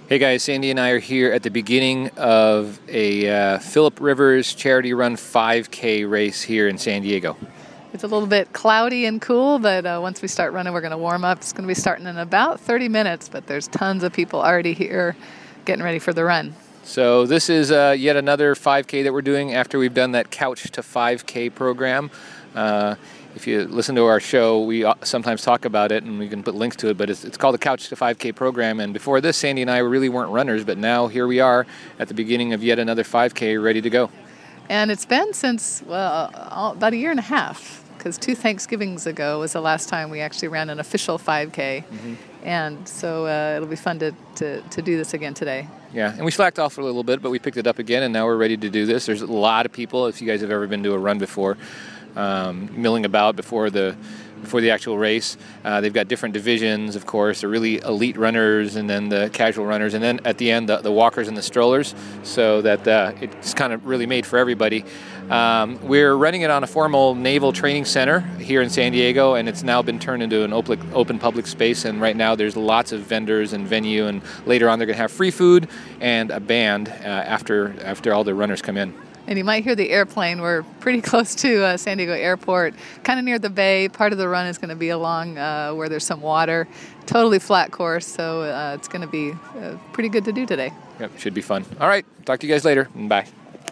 Hey guys, Sandy and I are here at the beginning of a Phillip Rivers Charity Run 5K race here in San Diego. It's a little bit cloudy and cool, but once we start running, we're going to warm up. It's going to be starting in about 30 minutes, but there's tons of people already here getting ready for the run. So this is yet another 5K that we're doing after we've done that Couch to 5K program. If you listen to our show, we sometimes talk about it, and we can put links to it, but it's called the Couch to 5K program. And before this, Sandy and I really weren't runners, but now here we are at the beginning of yet another 5K ready to go. And it's been since, well, about a year and a half, because 2 Thanksgivings ago was the last time we actually ran an official 5K. Mm-hmm. And so it'll be fun to do this again today. Yeah, and we slacked off for a little bit, but we picked it up again, and now we're ready to do this. There's a lot of people, if you guys have ever been to a run before, milling about before the actual race. They've got different divisions, of course, the really elite runners and then the casual runners, and then at the end the walkers and the strollers, so that it's kind of really made for everybody. We're running it on a formal naval training center here in San Diego, and it's now been turned into an open public space, and right now there's lots of vendors and venue, and later on they're going to have free food and a band after all the runners come in. And you might hear the airplane. We're pretty close to San Diego Airport, kind of near the bay. Part of the run is going to be along where there's some water. Totally flat course, so it's going to be pretty good to do today. Yep, should be fun. All right, talk to you guys later. Bye.